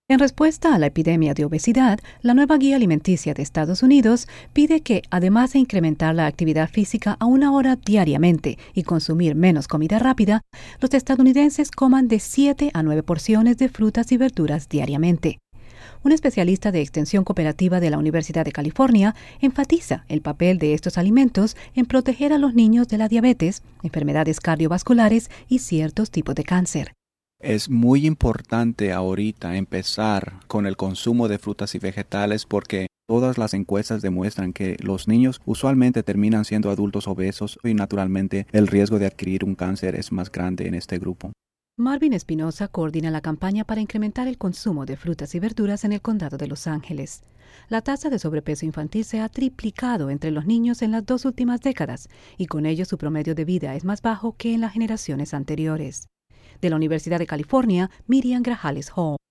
En respuesta a la epidemia de obesidad, la nueva guía alimenticia de Estados Unidos pide que, además de incrementar la actividad física a 1 hora diariamente y consumir menos comida rápida, los estadounidenses coman de 7 a 9 porciones de frutas y verduras diariamente. Un especialista de extensión cooperativa de la Universidad de California enfatiza el papel de estos alimentos en proteger a los niños de la diabetes, enfermedades cardiovasculares y ciertos tipos de cáncer. Es muy importante ahorita empezar con el consumo de frutas y vegetales porque todas las encuestas demuestran que los niños usualmente terminan siendo adultos obesos y naturalmente el riesgo de adquirir un cáncer es más grande en este grupo. Marvin Espinosa coordina la campaña para incrementar el consumo de frutas y verduras en el condado de Los Ángeles. La tasa de sobrepeso infantil se ha triplicado entre los niños en las 2 últimas décadas y con ello su promedio de vida es más bajo que en las generaciones anteriores. De la Universidad de California, Miriam Grajales Hall.